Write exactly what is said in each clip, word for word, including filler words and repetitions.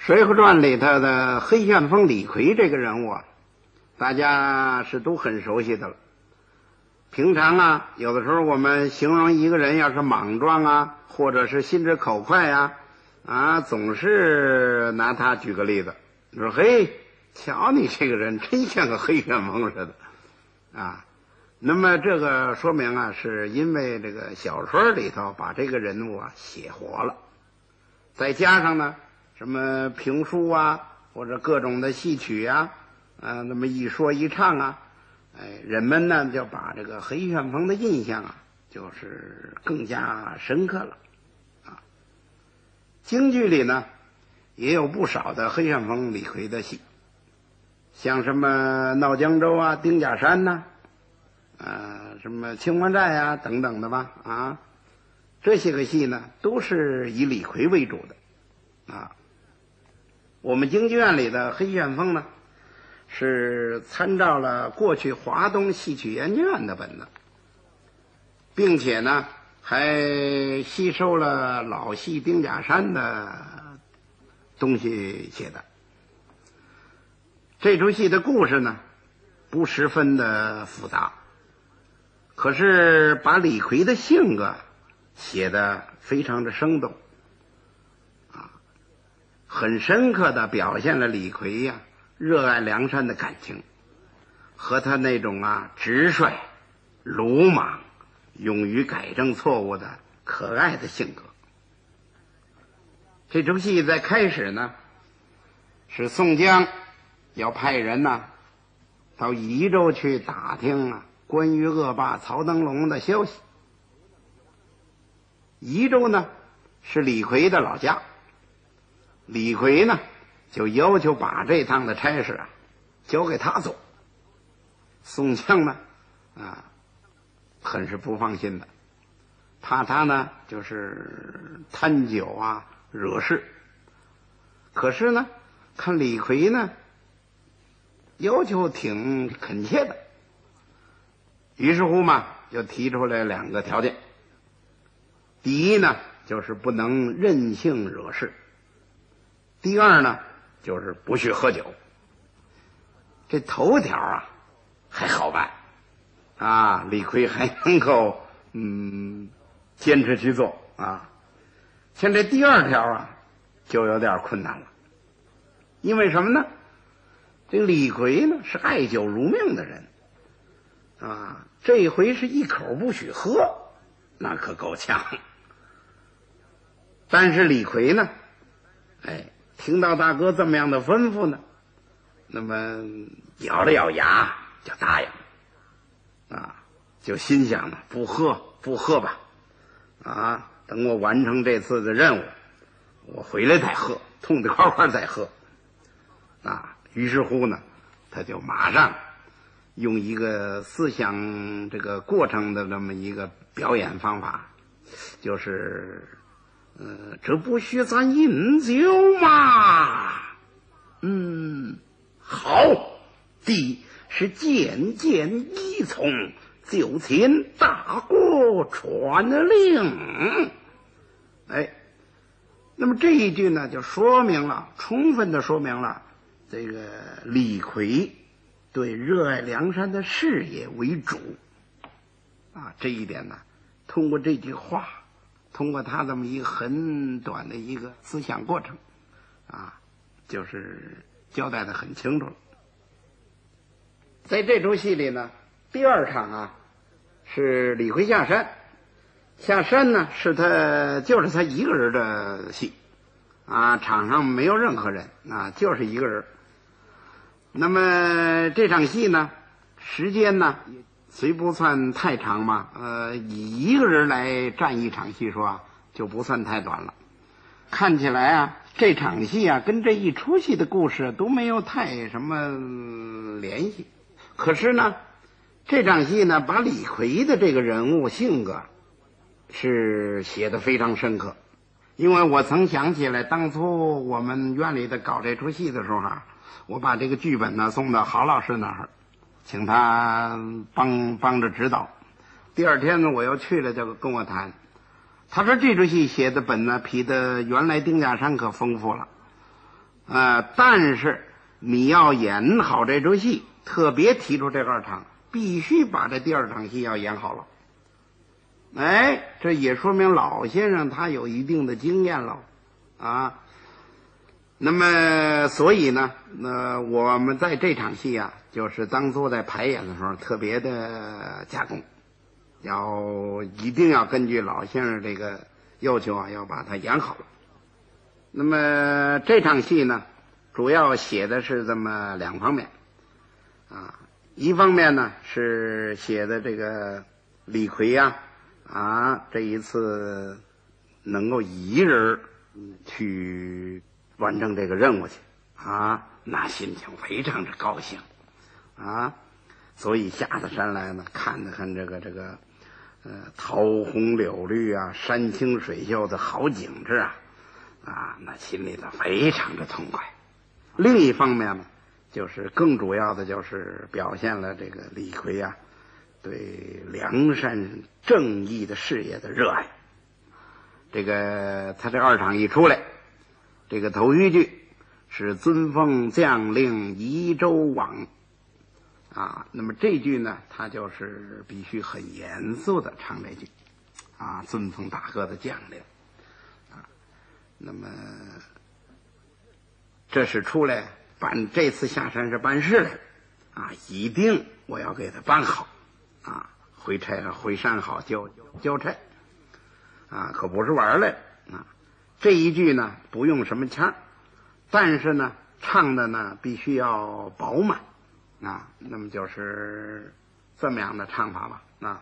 水浒传》里头的黑旋风李逵这个人物啊，大家是都很熟悉的了。平常啊，有的时候我们形容一个人要是莽撞啊，或者是心直口快啊，啊，总是拿他举个例子，说嘿，瞧你这个人真像个黑旋风似的啊。那么这个说明啊，是因为这个小说里头把这个人物啊写活了，再加上呢什么评书啊，或者各种的戏曲啊，啊，那么一说一唱啊，哎，人们呢就把这个黑旋风的印象啊，就是更加深刻了啊。京剧里呢也有不少的黑旋风李逵的戏，像什么闹江州啊、丁甲山呐、啊，啊，什么青花寨啊等等的吧，啊，这些个戏呢都是以李逵为主的啊。我们京剧院里的黑旋风呢，是参照了过去华东戏曲研究院的本子，并且呢还吸收了老戏丁甲山的东西写的。这出戏的故事呢不十分的复杂，可是把李逵的性格写得非常的生动啊，很深刻的表现了李逵呀、啊、热爱梁山的感情，和他那种啊直率、鲁莽、勇于改正错误的可爱的性格。这出戏在开始呢，是宋江要派人呢、啊、到宜州去打听啊关于恶霸曹登龙的消息。宜州呢是李逵的老家，李逵呢就要求把这趟的差事啊交给他做。宋江呢啊很是不放心的，怕他呢就是贪酒啊惹事。可是呢看李逵呢要求挺恳切的，于是乎嘛就提出来两个条件。第一呢就是不能任性惹事，第二呢就是不许喝酒。这头条啊还好办啊，李逵还能够嗯坚持去做啊。像这第二条啊就有点困难了，因为什么呢？这个李逵呢是爱酒如命的人啊，这回是一口不许喝，那可够呛。但是李逵呢哎，听到大哥这么样的吩咐呢，那么咬了咬牙就答应啊，就心想呢不喝不喝吧啊，等我完成这次的任务我回来再喝，痛痛快快再喝啊。于是乎呢他就马上用一个思想这个过程的这么一个表演方法，就是呃，这不许咱饮酒嘛。嗯，好，弟是渐渐依从，就请大哥传令。哎，那么这一句呢就说明了，充分的说明了这个李逵对热爱梁山的事业为主啊，这一点呢通过这句话，通过他这么一个很短的一个思想过程啊，就是交代的很清楚了。在这出戏里呢，第二场啊是李逵下山，下山呢是他就是他一个人的戏啊，场上没有任何人啊，就是一个人。那么这场戏呢时间呢虽不算太长嘛，呃，以一个人来站一场戏说啊，就不算太短了。看起来啊，这场戏啊，跟这一出戏的故事都没有太什么联系。可是呢，这场戏呢，把李逵的这个人物性格是写得非常深刻。因为我曾想起来，当初我们院里的搞这出戏的时候啊，我把这个剧本呢送到郝老师那儿，请他帮帮着指导。第二天呢我又去了，就跟我谈，他说这出戏写的本呢比的原来丁甲山可丰富了啊、呃，但是你要演好这出戏，特别提出这二场，必须把这第二场戏要演好了。哎，这也说明老先生他有一定的经验了啊。那么所以呢，那我们在这场戏啊，就是当初在排演的时候特别的加工，要一定要根据老先生这个要求啊，要把它演好了。那么这场戏呢，主要写的是这么两方面啊，一方面呢是写的这个李逵呀 啊, 啊，这一次能够一人去完成这个任务去啊，那心情非常之高兴啊，所以下得山来呢，看了看这个这个呃桃红柳绿啊，山清水秀的好景致啊啊，那心里头非常的痛快。另一方面呢，就是更主要的就是表现了这个李逵啊对良善正义的事业的热爱。这个他这二场一出来，这个头一句是尊奉将令移州王啊，那么这句呢，他就是必须很严肃的唱这句啊，尊奉大哥的将领啊。那么这是出来办，这次下山是办事来啊，一定我要给他办好啊，回差回山好交交差啊，可不是玩来啊。这一句呢不用什么腔，但是呢唱的呢必须要饱满啊，那么就是这么样的唱法吧啊。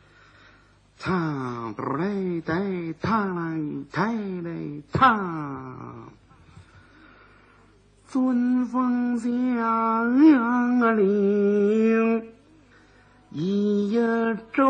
唱不来带他来抬来他，尊奉将令一州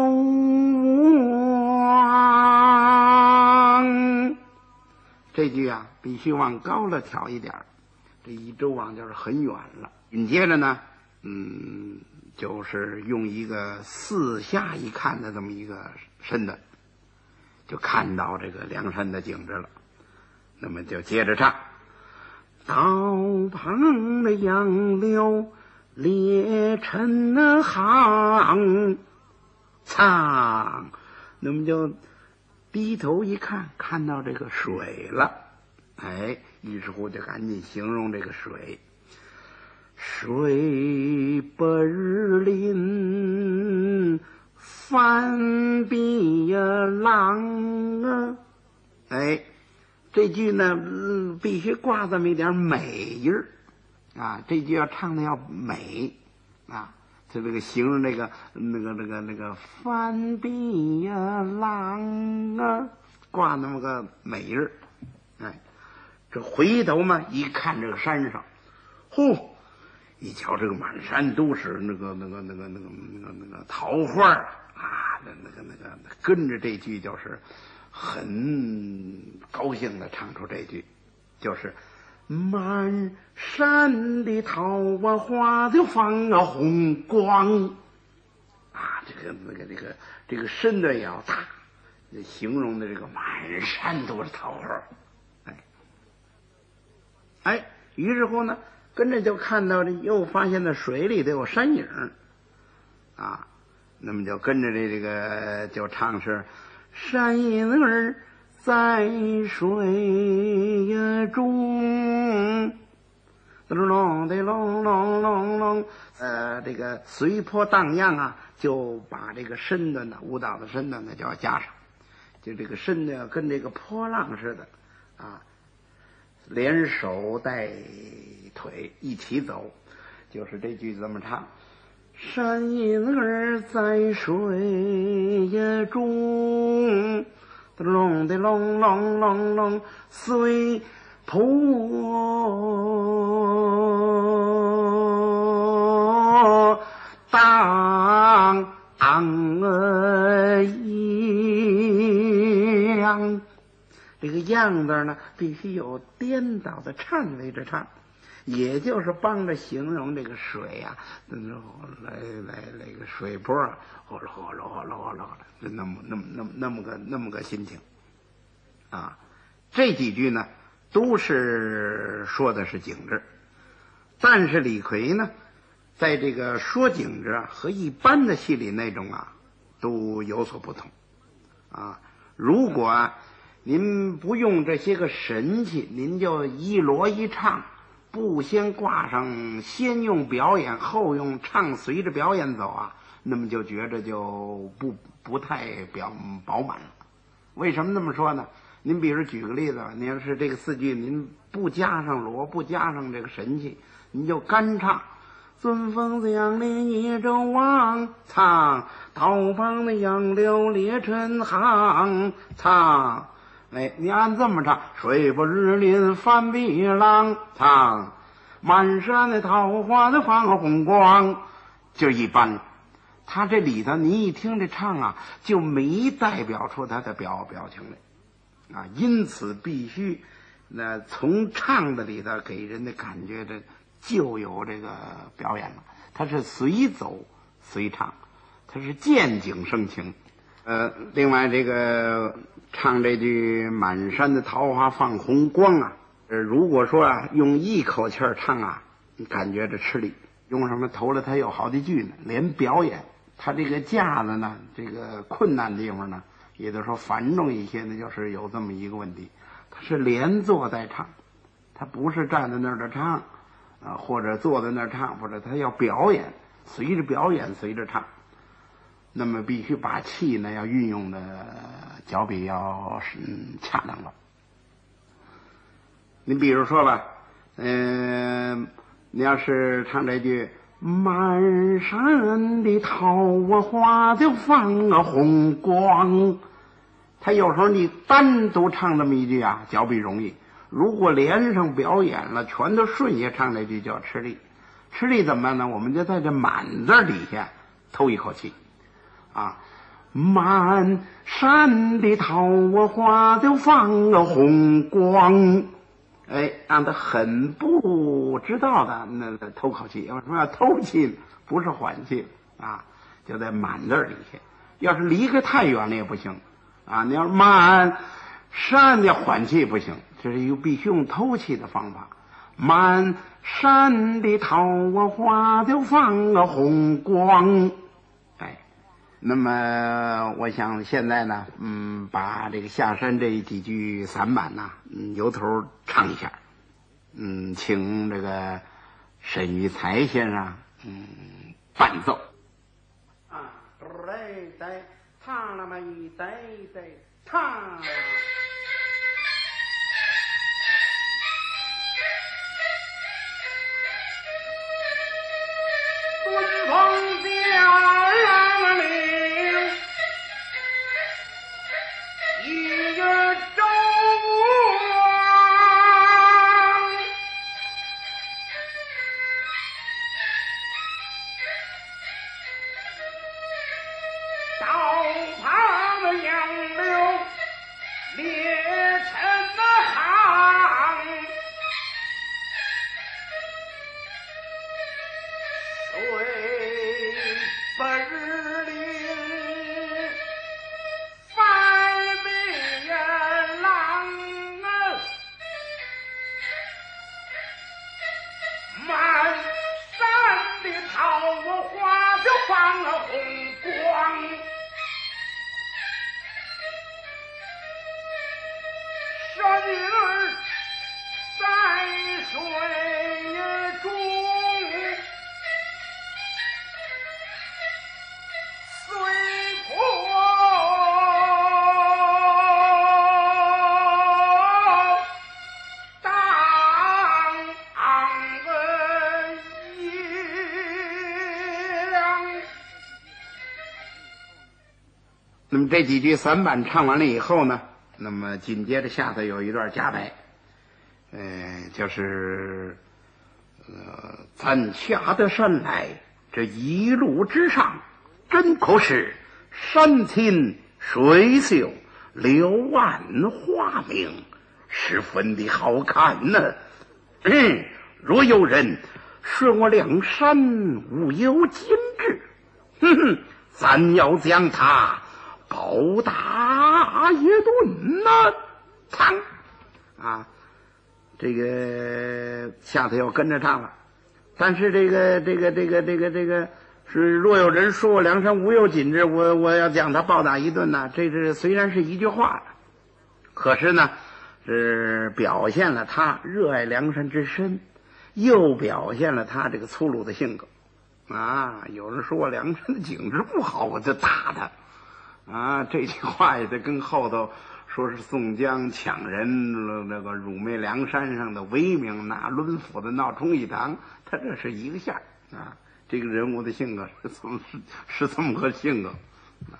王。这句啊必须往高了挑一点，这一州王就是很远了。紧接着呢嗯就是用一个四下一看的这么一个身段，就看到这个梁山的景致了。那么就接着唱，道旁的杨柳列成行，唱，那么就低头一看，看到这个水了，哎，于是乎就赶紧形容这个水。水本林翻碧浪啊，哎，这句呢、嗯、必须挂这么一点美音儿啊，这句要唱的要美啊，就这个形容这个那个那个那个翻碧呀浪啊，挂那么个美音儿，哎，这回头嘛一看这个山上，呼！一瞧这个满山都是那个那个那个那个那个那个桃花啊，那那个那个跟着这句就是很高兴的唱出这句，就是满山的桃花就放了红光啊，这个那个这个这个身段也要大，形容的这个满山都是桃花，哎哎，于是乎呢。跟着就看到这，又发现那水里头有山影啊，那么就跟着这这个就唱是山影儿在水中，咚隆的隆隆隆隆，呃，这个随波荡漾啊，就把这个身段呢，舞蹈的身段呢就要加上，就这个身段跟这个波浪似的啊，连手带腿一起走，就是这句这么唱：山影儿在水中，隆的隆隆隆隆，随波荡漾。这个样字呢，必须有颠倒的颤巍着唱，也就是帮着形容这个水啊，来来来个水波啊，哗啦哗啦哗啦哗啦的，那么那么那么那么个那么个心情啊。这几句呢， 都是说的是景致。但是李逵呢，在这个说景致啊和一般的戏里那种啊都有所不同啊。如果啊您不用这些个神器，您就一锣一唱，不先挂上先用表演后用唱，随着表演走啊，那么就觉着就不不太表饱满了。为什么这么说呢？您比如举个例子，您要是这个四句您不加上锣，不加上这个神器，您就干唱尊风的杨林一周王唱，刀锋的杨柳烈尘行唱。哎，你按这么唱，水泊日林翻碧浪唱，满山的桃花的放红光，就一般。他这里头你一听这唱啊，就没代表出他的表表情来啊，因此必须那从唱的里头给人的感觉这就有这个表演了。他是随走随唱，他是见景生情。呃，另外这个唱这句满山的桃花放红光啊，呃，如果说啊用一口气儿唱啊，你感觉这吃力。用什么头了？他有好几句呢，连表演。他这个架子呢，这个困难的地方呢，也就是说繁重一些呢，就是有这么一个问题，他是连坐在唱，他不是站在那儿的唱啊，或者坐在那儿唱，或者他要表演，随着表演随着唱，那么必须把气呢要运用的脚比要嗯恰当了。你比如说吧，嗯、呃，你要是唱这句满山的桃花就放个红光，他有时候你单独唱这么一句啊，脚比容易。如果连上表演了，全都顺下唱这句就要吃力。吃力怎么办呢？我们就在这满字底下偷一口气啊，满山的桃花就放个红光。哎，让他很不知道的那偷口气。为什么要偷气呢？不是缓气啊，就在满字底下。要是离开太远了也不行啊。你要是满山的缓气不行，这是有必须用偷气的方法。满山的桃花就放个红光。哎，那么我想现在呢，嗯，把这个下山这几句散板呐，嗯，由头唱一下，嗯，请这个沈玉才先生，嗯，伴奏。啊，来来，唱那么一来来唱。春风降临，一月周王，刀旁的杨柳烈尘的行，水泊日林翻碧浪，满山的桃花就放了红光，山儿在水中随波荡漾。那么这几句散板唱完了以后呢，那么紧接着下头有一段夹白，呃，就是呃，咱下得山来，这一路之上，真可是山清水秀，柳暗花明，十分的好看呢。嗯，若有人说我梁山无有今日，哼哼，咱要将他暴打一顿呐！唱啊， 这个下头又跟着唱了。但是这个这个这个这个这个是若有人说我梁山无有锦之，我我要将他暴打一顿呢。这是虽然是一句话，可是呢是表现了他热爱梁山之深，又表现了他这个粗鲁的性格啊。有人说我梁山的景致不好，我就打他啊。这句话也得跟后头说是宋江抢人那个辱没梁山上的威名，拿抡斧子闹充一堂，他这是一个线啊。这个人物的性格是这么是这么个性格啊。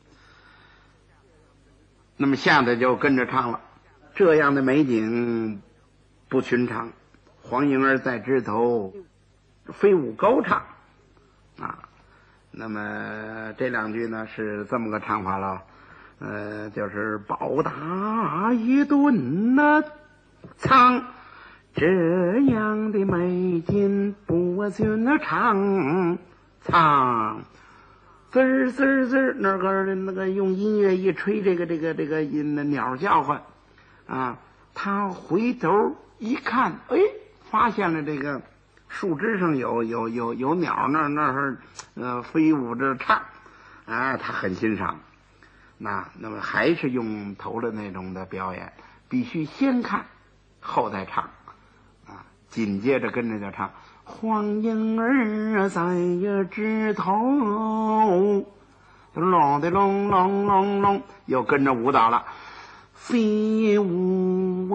那么下头就跟着唱了，这样的美景不寻常。黄莺儿在枝头飞舞高唱啊。那么这两句呢是这么个唱法了，呃，就是暴打一顿那唱，这样的美景不寻常。唱滋儿滋儿滋儿，那个那个用音乐一吹，这个这个这个音鸟叫唤啊。他回头一看，哎，发现了这个树枝上有有有有鸟，那那儿呃飞舞着唱啊，他很欣赏。那那么还是用头的那种的表演，必须先看后再唱啊。紧接着跟着就唱黄莺儿在枝头，隆的隆隆隆隆，又跟着舞蹈了，飞舞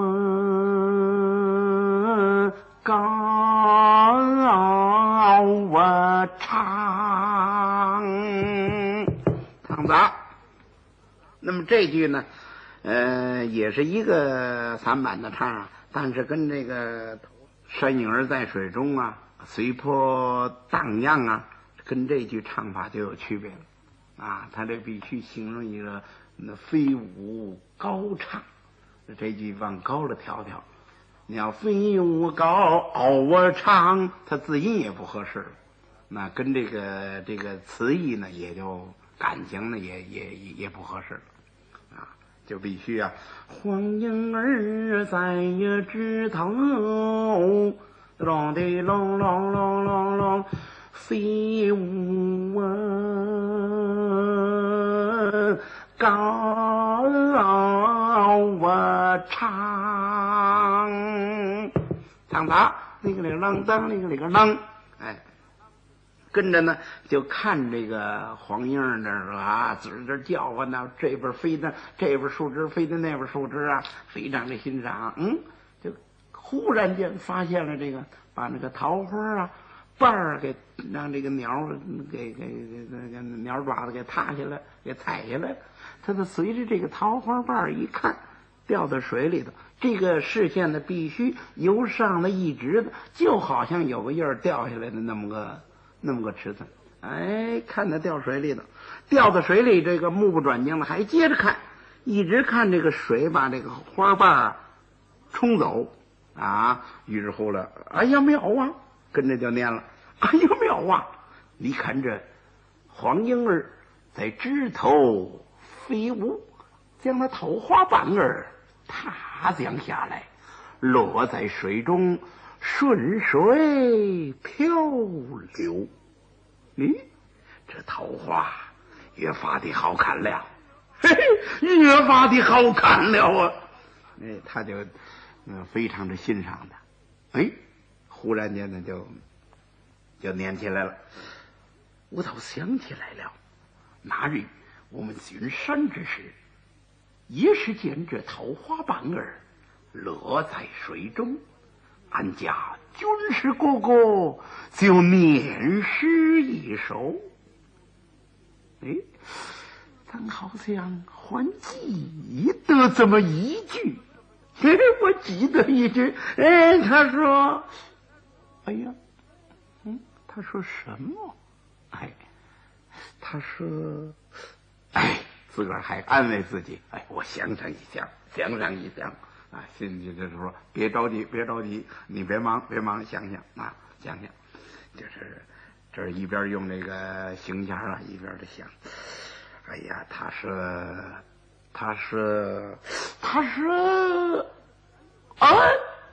啊高啊唱，唱杂。那么这句呢呃也是一个散版的唱啊，但是跟这个山影儿在水中啊，随波荡漾啊，跟这句唱法就有区别了啊。他这必须形容一个那飞舞高唱，这句往高了调调。你要飞舞高啊唱，它字音也不合适了，那跟这个这个词义呢也就感情呢也也也不合适了啊。就必须啊，黄莺儿在枝头，隆的隆隆隆隆隆，飞舞啊高啊唱，唱他那个那个啷当那个那个啷，哎。跟着呢，就看这个黄莺儿那儿啊，嘴这叫唤呢，这边飞的这边树枝，飞的那边树枝啊，非常的欣赏。嗯，就忽然间发现了这个，把那个桃花啊瓣儿给让这个鸟给给那个鸟爪子给踏下来，给踩下来。他就随着这个桃花瓣儿一看，掉到水里头。这个视线呢，必须由上的一直的，就好像有个印儿掉下来的那么个。那么个尺寸，哎，看他掉水里头，掉到水里，这个目不转睛的还接着看，一直看这个水把这个花瓣啊冲走啊。于是乎了，哎呀妙啊，跟着就念了，哎呀妙啊！你看这黄莺儿在枝头飞舞，将那桃花瓣儿踏将下来，落在水中。顺水漂流，咦，这桃花越发的好看了，嘿嘿，越发的好看了啊！哎，他就嗯非常的欣赏他，哎，忽然间呢就就念起来了。我倒想起来了，那日我们巡山之时，也是见这桃花瓣儿落在水中。俺家军师哥哥就念诗一首，哎，咱好像还记得这么一句，哎，我记得一句，哎，他说，哎呀，嗯，他说什么？哎，他说，哎，自个儿还安慰自己，哎，我想上一想，想上一想。啊，心里就是说，别着急，别着急，你别忙，别忙，想想啊，想想，就是这一边用这个行家啊，一边的想，哎呀，他说，他说，他说，啊，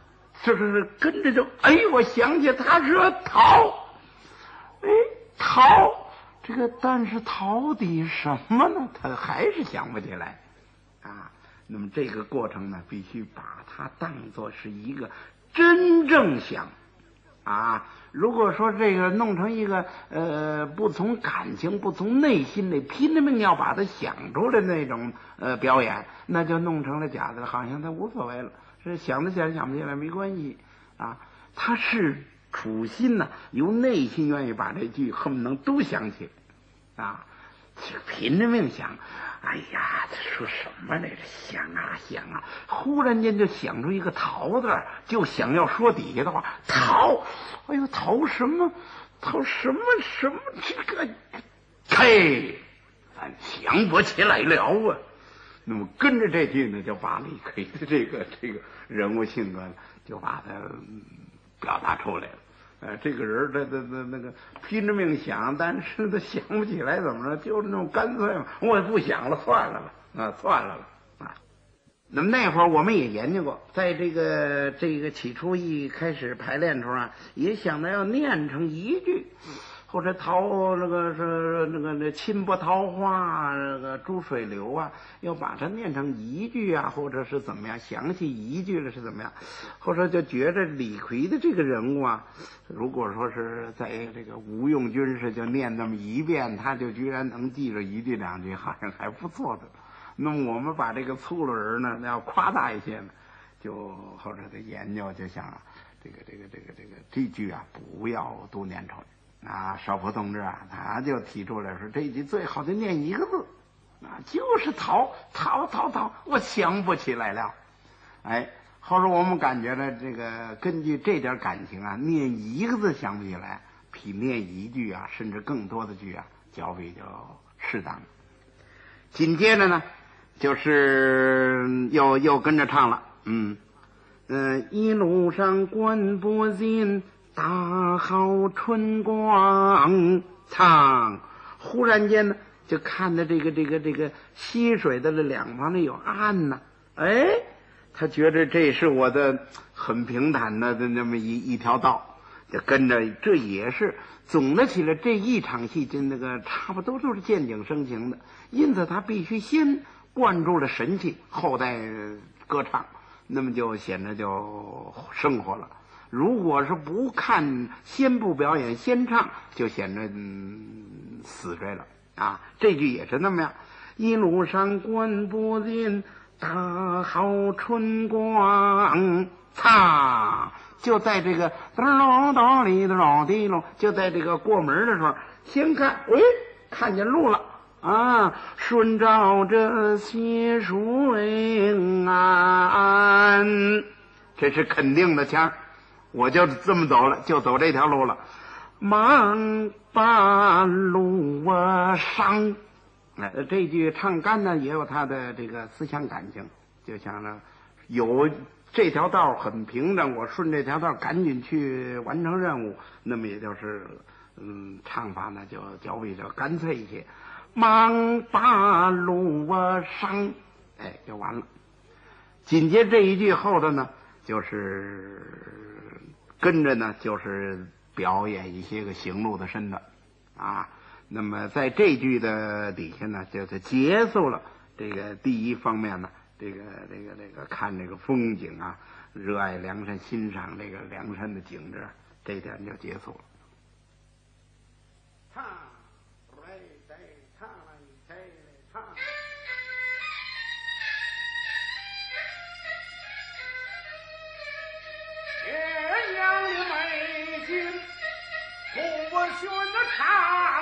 这是跟着就哎，我想起他说逃，哎逃，这个但是逃的什么呢？他还是想不起来啊。那么这个过程呢，必须把它当作是一个真正想啊。如果说这个弄成一个呃不从感情不从内心里拼了命要把它想出来那种呃表演，那就弄成了假的，好像他无所谓了，是想得起来想不起来没关系啊。他是处心呢，由内心愿意把这句恨不能都想起啊，拼了命想。哎呀，他说什么来着？想啊想啊，忽然间就想出一个逃字，就想要说底下的话，逃。哎呦，逃什么？逃什么什么？这个，嘿，咱想不起来了啊。那么跟着这句呢，就把李逵的这个这个人物性格就把它表达出来了。呃，这个人他他他那个拼着命想，但是他想不起来怎么着，就是那种干脆嘛，我也不想了，算了吧，啊，算了了啊。那么那会儿我们也研究过，在这个这个起初一开始排练时候啊，也想着要念成一句，或者桃那个是那个那亲不桃花，那个珠水流啊，要把它念成一句啊，或者是怎么样，详细一句了是怎么样，或者就觉着李逵的这个人物啊，如果说是在这个吴用军事就念那么一遍，他就居然能记着一句两句，好像还不错的。那么我们把这个粗鲁人呢，要夸大一些呢，就或者的研究就想这个这个这个这个这句啊，不要都念出来啊。少普同志啊，他就提出来说，这句最好就念一个字啊，就是逃逃逃逃，我想不起来了。哎，后来我们感觉呢，这个根据这点感情啊，念一个字想不起来，比念一句啊，甚至更多的句啊，较比较适当。紧接着呢，就是又又跟着唱了，嗯嗯、呃，一路上观不尽大好春光，唱。忽然间呢，就看到这个这个这个溪水的两旁呢有岸呢，哎，他觉得这是我的很平坦的那么一一条道，就跟着。这也是总的起来，这一场戏跟那个差不多都是见景生情的，因此他必须先灌注了神气，后再歌唱，那么就显得就生活了。如果是不看，先不表演，先唱，就显得、嗯、死坠了啊。这句也是那么样，一路上观不尽大好春光，唱。就在这个咚咚里咚滴隆，就在这个过门的时候，先看，喂，看见路了啊！顺照着溪水岸，这是肯定的腔，我就这么走了，就走这条路了。忙把路上，哎，这句唱干呢，也有他的这个思想感情，就像呢有。这条道很平整，我顺这条道赶紧去完成任务，那么也就是嗯，唱法呢就较比较干脆一些。忙把路上，哎，就完了。紧接这一句后头呢，就是跟着呢就是表演一些个行路的身段啊。那么在这句的底下呢，就是结束了这个第一方面呢。这个这个这个看这个风景啊，热爱梁山，欣赏这个梁山的景致，这一点就结束了。唱来再唱来再唱，鸳鸯的美景不寻常，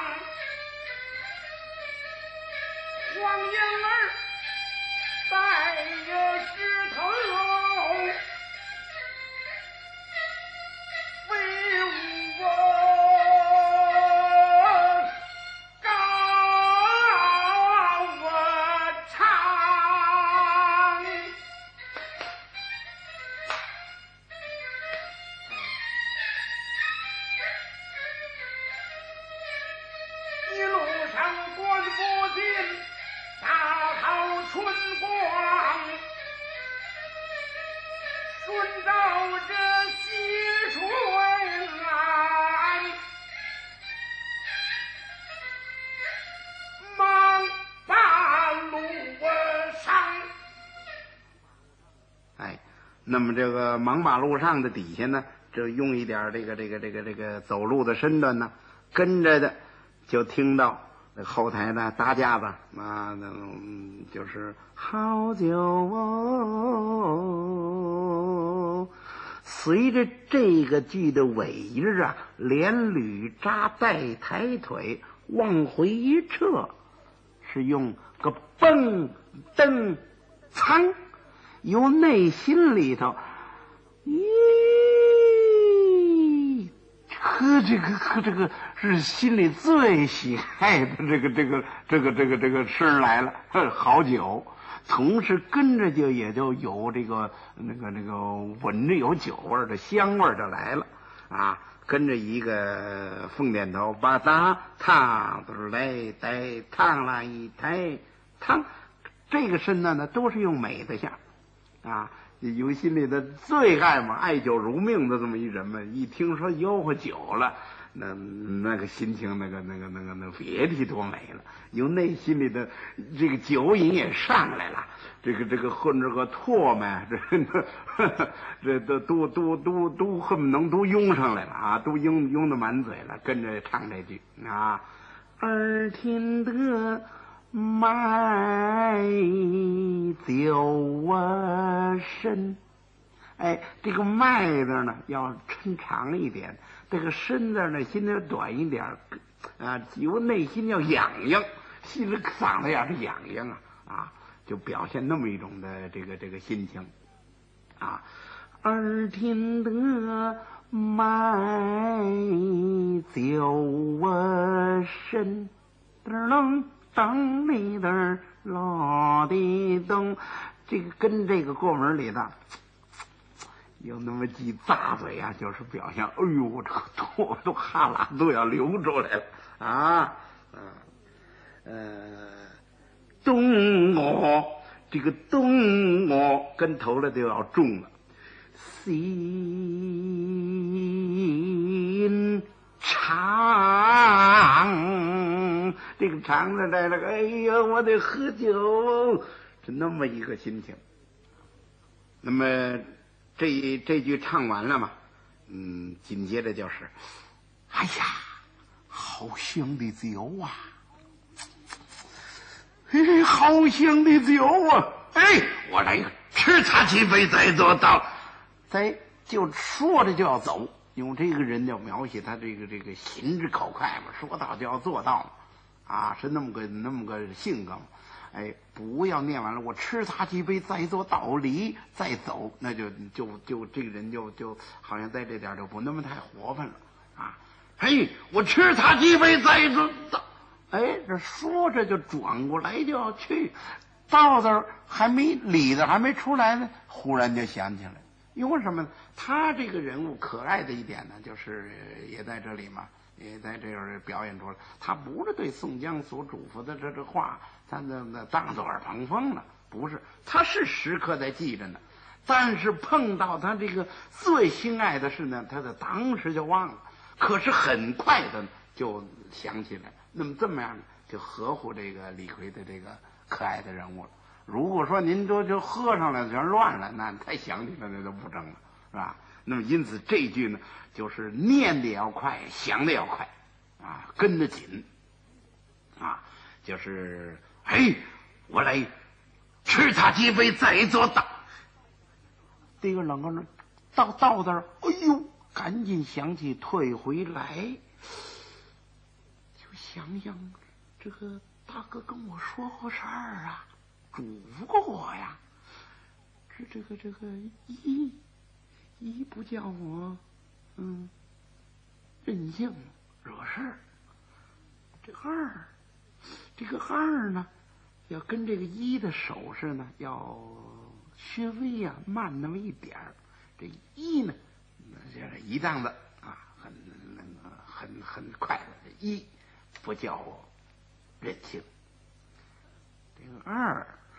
黄莺儿在石头楼，为我高我唱。一路上观不尽大好春光，顺顺着这溪水来，忙把路上。哎，那么这个芒筏路上的底下呢，就用一点这个这个这个这个走路的身段呢，跟着的就听到后台的搭架子啊，嗯，就是好酒哦。随着这个句的尾音啊，连履扎带抬腿往回一撤，是用个蹦蹬苍，由内心里头，咦，呵，这个呵，这个是心里最喜爱的这个这个这个这个这个声来了，好酒。同时跟着就也就有这个那个那个闻着有酒味的香味就来了啊，跟着一个凤点头吧嗒烫都是来带烫了一抬烫，这个身段呢都是用美的相啊，有心里的最爱嘛，爱酒如命的这么一人们，一听说吆喝酒了，那那个心情，那个那个那个那别提多美了。由内心里的这个酒瘾也上来了，这个这个混着个唾沫，这这都都都都都恨不能都涌上来了啊，都涌涌得满嘴了，跟着唱这句啊，耳听得麦酒啊深。哎，这个麦字呢要抻长一点，这个身字呢心里短一点啊，由内心要痒痒，心里嗓子眼是痒痒啊啊，就表现那么一种的这个这个心情啊。耳听得麦酒啊深，噔噔里噔老的咚，这个跟这个过门里的有那么几咂嘴啊，就是表现，哎呦，我这个唾都哈喇都要流出来了啊！呃，东我这个东我跟头了就要重了，心长，这个长的来了，哎呀，我得喝酒，是那么一个心情。那么这这句唱完了嘛，嗯，紧接着就是，哎呀，好香的酒啊！哎，好香的酒啊！哎，我来吃他几杯再做到。再就说着就要走，用这个人要描写他这个这个行之口快嘛，说到就要做到嘛，啊，是那么个那么个性格嘛。哎，不要念完了，我吃他几杯再做道理再走，那就就就这个人就就好像在这点就不那么太活泛了啊。嘿，我吃他几杯再做道，哎，这说着就转过来就要去，道字还没理的还没出来呢，忽然就想起来，因为什么呢？他这个人物可爱的一点呢，就是也在这里嘛。也在这儿表演出来，他不是对宋江所嘱咐的这这话，他那那当作耳旁风了，不是，他是时刻在记着呢，但是碰到他这个最心爱的事呢，他的当时就忘了，可是很快的就想起来，那么这么样呢，就合乎这个李逵的这个可爱的人物了。如果说您都就喝上了全乱了，那太想起来那就不正了，是吧？那么因此这句呢，就是念的要快，想的要快，啊，跟得紧，啊，就是哎，我来吃他几杯再做到。这个冷个呢，到到这儿，哎呦，赶紧想起退回来，就想想这个大哥跟我说过事儿啊，嘱咐过我呀，这这个这个一。一不叫我，嗯，任性惹事儿。这二，这个二呢，要跟这个一的手势呢，要稍微呀、啊、慢那么一点儿。这一呢，就是一档子啊，很那个很很快的。一不叫我任性。这个二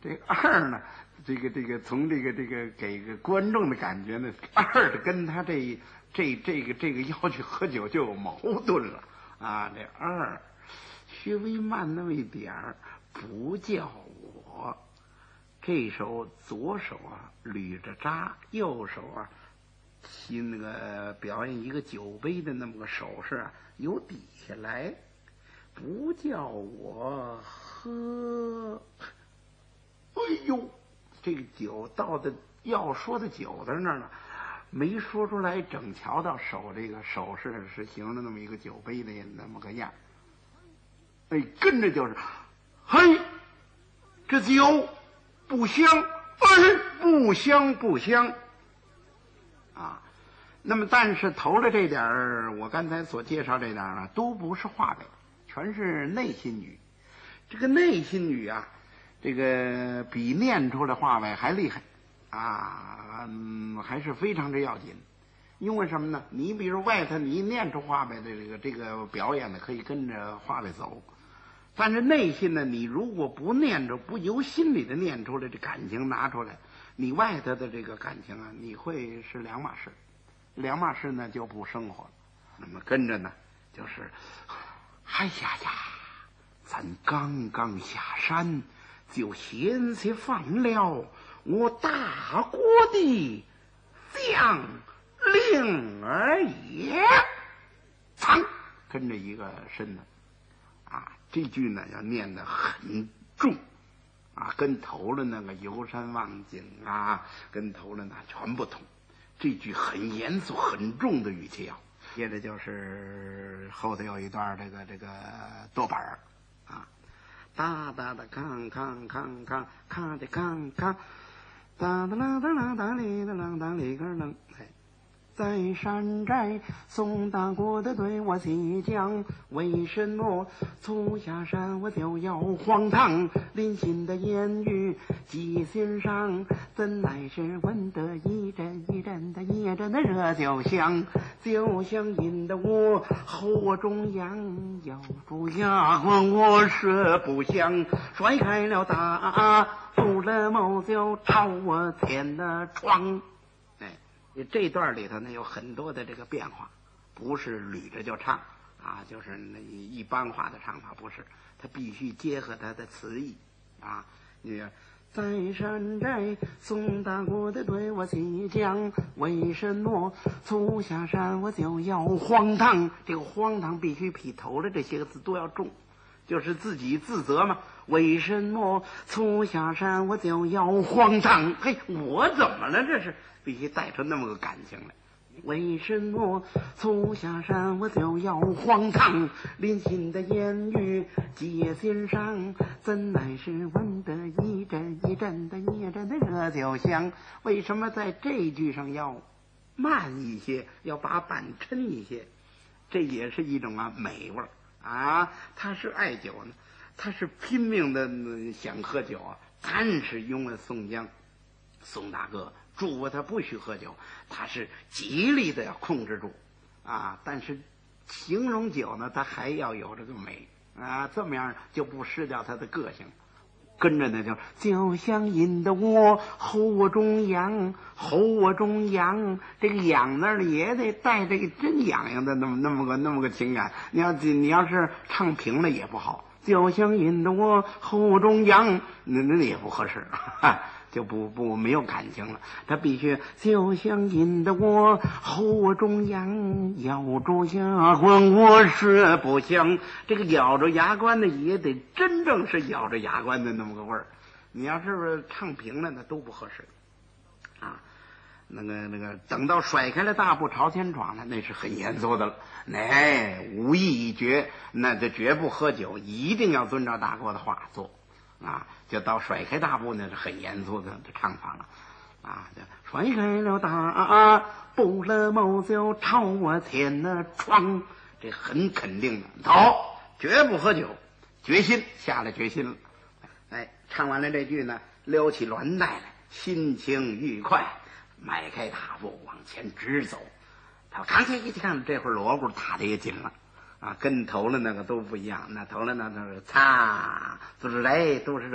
这二呢，这个这个从这个这个给个观众的感觉呢，二的跟他这这这个这个要去喝酒就有矛盾了啊。这二稍微慢那么一点儿，不叫我。这手左手啊捋着扎，右手啊新那个表演一个酒杯的那么个手势啊，由底下来，不叫我喝。哎呦，这个酒到的要说的酒在那儿呢，没说出来，整瞧到手这个手势是形容的那么一个酒杯的那么个样。哎，跟着就是，嘿，这酒不香，哎，不香不香啊。那么，但是头了这点儿，我刚才所介绍这点儿呢，都不是话尾，全是内心语。这个内心语啊，这个比念出来话尾还厉害啊，嗯，还是非常之要紧。因为什么呢？你比如外头你一念出话尾的这个这个表演呢，可以跟着话尾走。但是内心呢，你如果不念着，不由心里的念出来，这感情拿出来，你外头的这个感情啊，你会是两码事，两码事呢就不生活了。那么跟着呢，就是，哎呀呀，咱刚刚下山，就险些犯了我大国的将令儿也。噌，跟着一个身子啊。这句呢要念得很重啊，跟头了那个游山望景啊，跟头了那全不同。这句很严肃很重的语气要。接着就是后头有一段这个这个舵板啊，哒哒的康康康康康的康康，哒哒啦哒啦哒哩哒啷当里个啷，哎。在山寨宋大国的对我西讲，为什么从下山我就要荒唐？临心的言语记心上，怎奈是闻得一阵一阵的一阵的热酒香，酒香引得我喉中痒，咬住牙关我舌不香，甩开了大住了某就朝我前的窗。这段里头呢有很多的这个变化，不是捋着就唱啊，就是那一般化的唱法，不是，它必须结合它的词义啊。你在山寨宋大国的对我西讲，为什么从下山我就要荒唐？这个荒唐必须比头的这些个字都要重，就是自己自责嘛。为什么从下山我就要荒唐？嘿，我怎么了？这是必须带出那么个感情来。为什么从下山我就要荒唐？临心的言语记心上，怎奈是闻得一阵一阵的一阵的热酒香？为什么在这句上要慢一些，要把板抻一些？这也是一种啊美味啊。他是爱酒呢，他是拼命的想喝酒啊，但是因为宋江宋大哥嘱咐他不许喝酒，他是极力的要控制住啊。但是形容酒呢，他还要有这个美啊，这么样就不失掉他的个性。跟着呢就酒香引得我喉中痒，喉中痒，这个痒那儿也得带这个真痒痒的那么那么个那么个情感。你要你要是唱平了也不好，酒香引得我喉中痒，那那也不合适。就不不没有感情了，他必须酒香引得我喉中痒，咬住牙关我舌不香。这个咬着牙关的也得真正是咬着牙关的那么个味儿。你要是唱平了，那都不合适啊。那个那个，等到甩开了大步朝前闯了，那是很严肃的了。哎，武艺一绝，那就绝不喝酒，一定要遵照大哥的话做。啊，就到甩开大步呢，是很严肃的唱法了，啊，甩开了大步了，某就朝我前的窗，这很肯定的，好，绝不喝酒，决心下了决心了。哎，唱完了这句呢，撩起鸾带来，心情愉快，迈开大步往前直走。他刚才一看，这会儿锣鼓打得也紧了。啊，跟头了那个都不一样，那头了那都是擦，都是来，都是这个。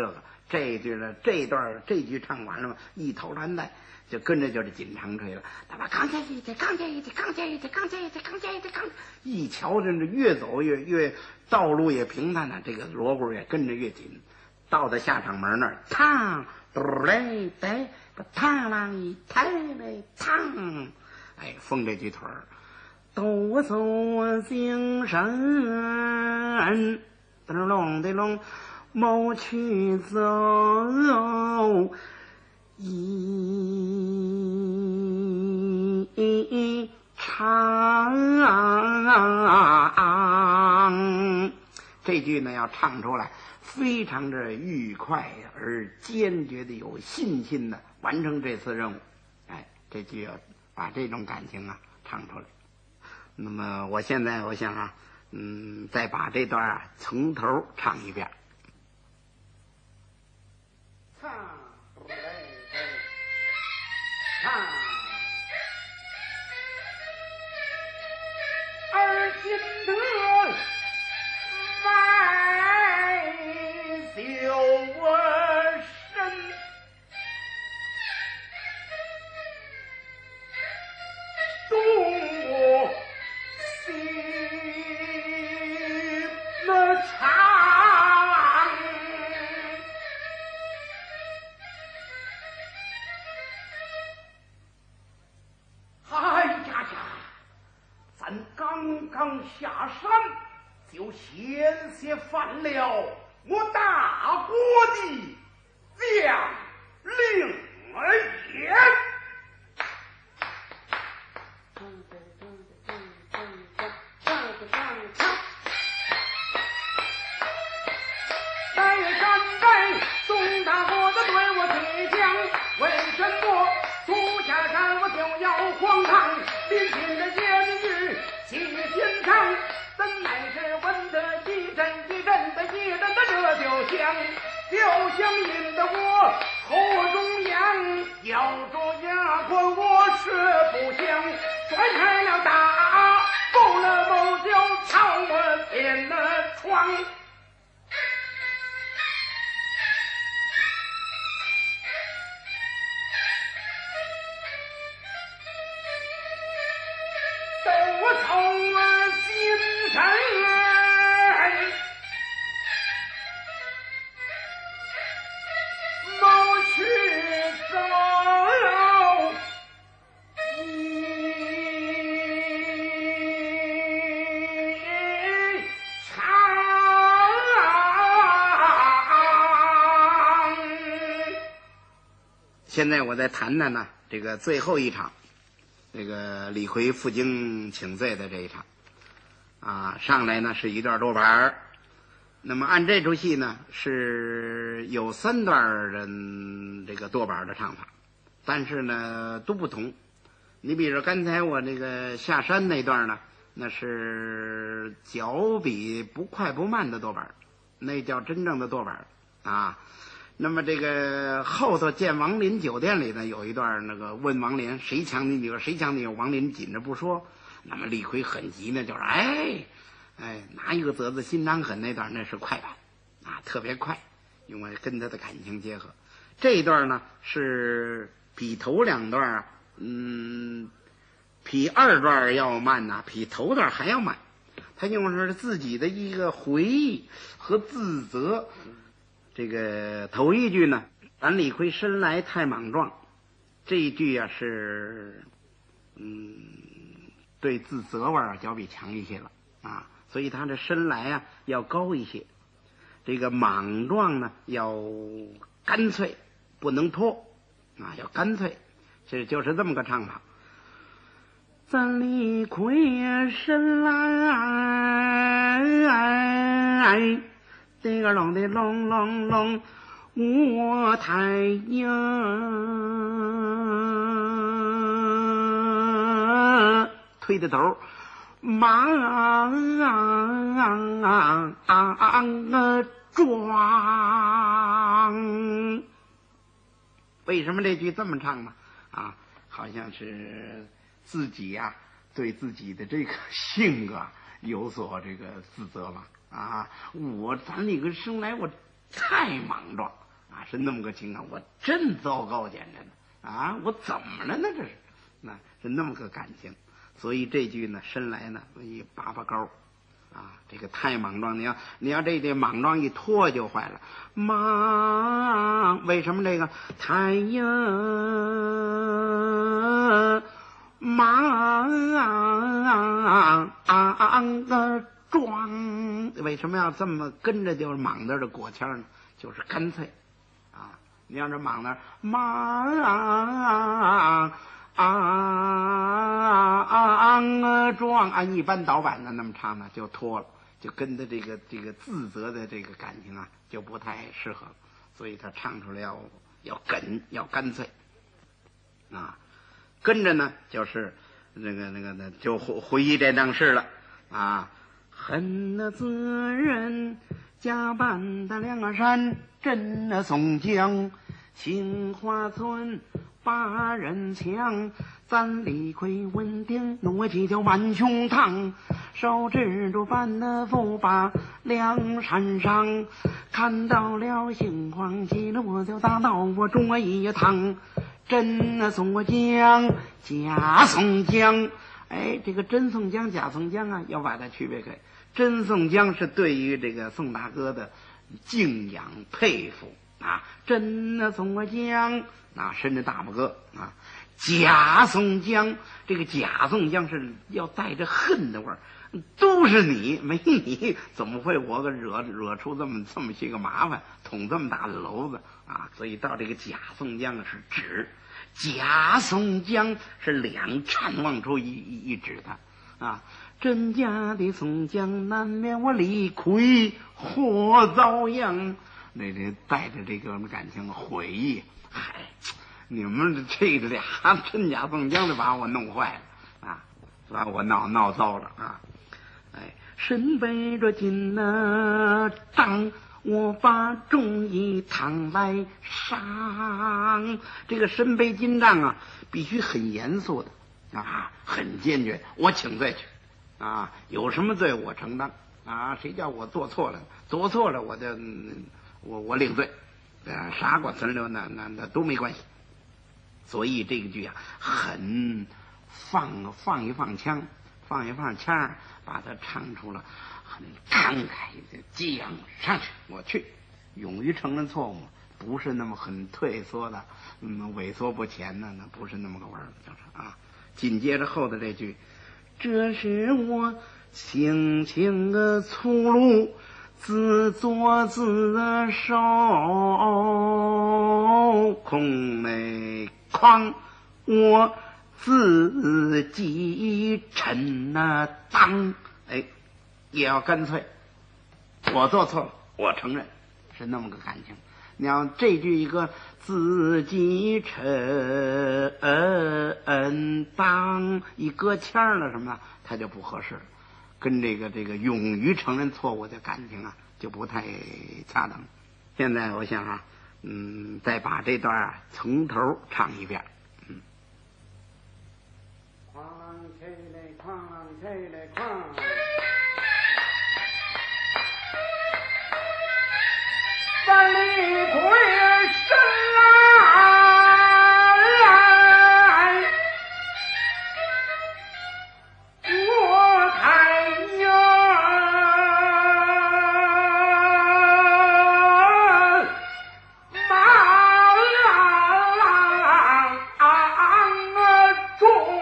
这一句呢，这一段这句唱完了嘛，一头传带就跟着就是紧长吹了。他把刚加一的，刚加一的，刚加一的，刚加一的，刚加一的，刚一瞧，真是越走越越道路也平坦了，这个锣鼓也跟着越紧。到了下场门那儿，唱嘟嘞得把唱啷一抬嘞唱，哎，封这句腿儿，都走精神，噔隆的隆。谋去走一场，这句呢要唱出来，非常的愉快而坚决的有信心的完成这次任务。哎，这句要把这种感情啊唱出来。那么我现在我想啊，嗯，再把这段啊从头唱一遍。唱，对对，唱，而今得外修身，动我心的长。刚刚下山，就险些犯了我大国的将令也。在山北宋大国的对我推将，为什么出下山我就要荒唐？临近的节日气心肠，怎奈是闻得一阵一阵的一阵的这就响，就像引得我口中痒，咬住牙关我是不香，甩开了大够了某就朝我天了窗。现在我再谈谈呢，这个最后一场，这个李逵负荆请罪的这一场，啊，上来呢是一段多板儿。那么按这出戏呢是有三段的这个多板的唱法，但是呢都不同。你比如刚才我这个下山那段呢，那是脚比不快不慢的多板，那叫真正的多板啊。那么这个后头见王林酒店里呢有一段，那个问王林谁抢你女儿谁抢你女儿，王林紧着不说。那么李逵很急呢，就是哎哎拿一个则子心肠狠，那段那是快板啊，特别快，因为跟他的感情结合。这一段呢是比头两段啊，嗯，比二段要慢呐、啊，比头段还要慢。他用是自己的一个回忆和自责。这个头一句呢，咱李逵生来太莽撞，这一句啊是，嗯，对自责味儿较比强一些了啊，所以他的生来啊要高一些，这个莽撞呢要干脆，不能拖啊，要干脆，这就是这么个唱法。咱李逵生来。这个隆的隆隆隆，我太阳推的头，忙装。为什么这句这么唱呢？啊，好像是自己呀、啊，对自己的这个性格有所这个自责了。啊，我咱那个生来我太莽撞啊，是那么个情况，我真糟糕，简直的啊！我怎么了呢？这是，那是那么个感情。所以这句呢，深来呢一八八高，啊，这个太莽撞，你要你要这这莽撞一拖就坏了。莽，为什么这个太阳莽壮？为什么要这么跟着就是莽字的果腔呢？就是干脆啊！你要是莽字莽壮按一般导板的那么唱呢，就脱了，就跟着这个这个自责的这个感情啊，就不太适合，所以他唱出来要要梗，要干脆啊。跟着呢，就是那个那个那就回回忆这档事了啊。恨那自人家搬的两个山，镇那松江杏花村八人强，咱李逵闻听怒气就满胸膛，手指着办的斧把梁山上，看到了杏黄急了我就打到我桌一趟，真那宋江假宋江。哎，这个真宋江假宋江啊，要把它区别开。真宋江是对于这个宋大哥的敬仰佩服啊，真那宋江啊，伸着大拇哥啊。假宋江，这个假宋江是要带着恨的味儿，都是你，没你怎么会我个惹惹出这么这么些个麻烦，捅这么大的篓子啊？所以到这个假宋江是指假宋江是两颤往出一一一指他啊，真假的宋江难免我李逵祸遭殃，那这带着这个感情悔意，嗨。你们这俩真假宋江就把我弄坏了啊，把我闹闹糟了啊！哎，身背着金那杖，我把众一堂来上。这个身背金杖啊，必须很严肃的啊，很坚决。我请罪去啊，有什么罪我承担啊！谁叫我做错了，做错了我就我我领罪，呃，傻瓜存留那那那都没关系。所以这个剧啊，很放放一放枪，放一放枪，把它唱出了很慷慨的激昂上去，我去，勇于承认错误，不是那么很退缩的，嗯，萎缩不前的，那不是那么个玩意儿，就是啊。紧接着后的这句，这是我性情的粗鲁，自作自受，空内况我自己承那当，哎，也要干脆，我做错了，我承认，是那么个感情。你要这句一个自己承当一搁腔了什么，它就不合适了，跟这个这个勇于承认错误的感情啊，就不太恰当。现在我想啊，嗯，再把这段啊从头唱一遍。嗯，哐啷切嘞，哐啷切嘞，哐。三里鬼神来，我太阳马壮，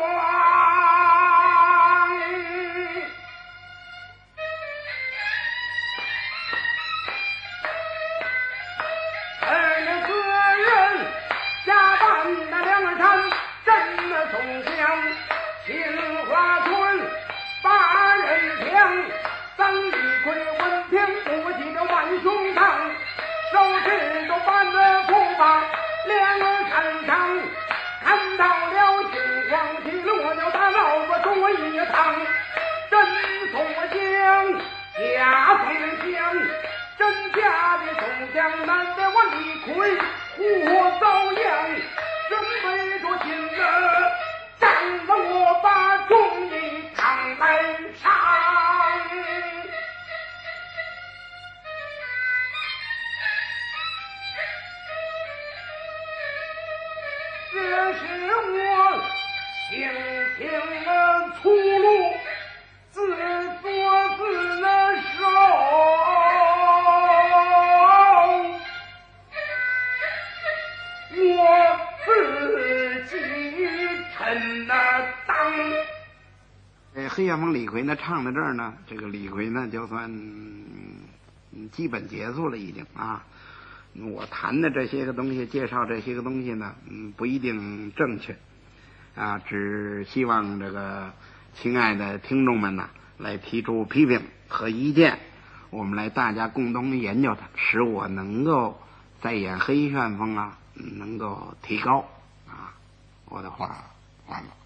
听粗鲁，自作自受。我自己趁那当。这黑旋风李逵呢，唱到这儿呢，这个李逵呢，就算嗯基本结束了，已经啊。我谈的这些个东西，介绍这些个东西呢，嗯，不一定正确，啊，只希望这个亲爱的听众们呢，来提出批评和意见，我们来大家共同研究它，使我能够在演黑旋风啊，能够提高啊，我的话完了。